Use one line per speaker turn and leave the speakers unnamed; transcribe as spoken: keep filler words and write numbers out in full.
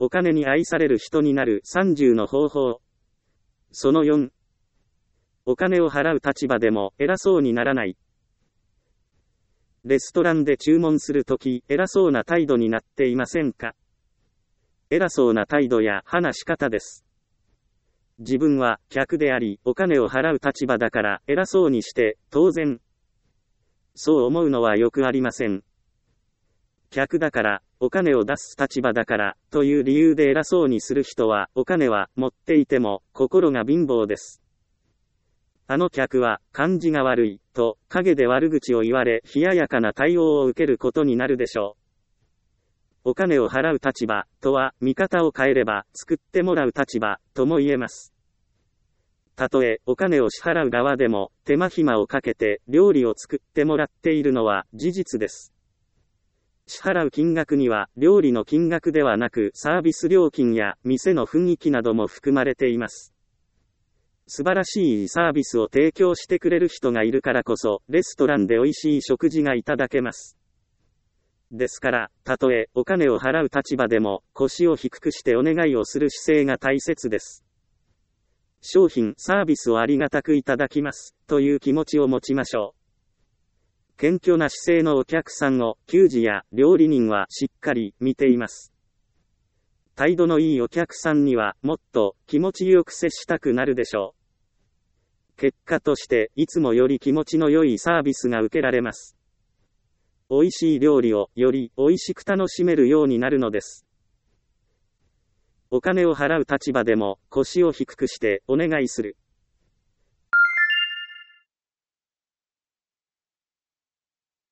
お金に愛される人になるさんじゅうの方法。そのよん。お金を払う立場でも偉そうにならない。レストランで注文するとき、偉そうな態度になっていませんか？偉そうな態度や話し方です。自分は客であり、お金を払う立場だから偉そうにして、当然。そう思うのはよくありません。客だから、お金を出す立場だから、という理由で偉そうにする人は、お金は持っていても、心が貧乏です。あの客は、感じが悪い、と、陰で悪口を言われ、冷ややかな対応を受けることになるでしょう。お金を払う立場、とは、見方を変えれば、作ってもらう立場、とも言えます。たとえ、お金を支払う側でも、手間暇をかけて、料理を作ってもらっているのは、事実です。支払う金額には、料理の金額ではなく、サービス料金や、店の雰囲気なども含まれています。素晴らしいサービスを提供してくれる人がいるからこそ、レストランで美味しい食事がいただけます。ですから、たとえ、お金を払う立場でも、腰を低くしてお願いをする姿勢が大切です。商品、サービスをありがたくいただきます、という気持ちを持ちましょう。謙虚な姿勢のお客さんを、給仕や料理人はしっかり見ています。態度のいいお客さんには、もっと気持ちよく接したくなるでしょう。結果として、いつもより気持ちの良いサービスが受けられます。美味しい料理を、より美味しく楽しめるようになるのです。お金を払う立場でも、腰を低くしてお願いする。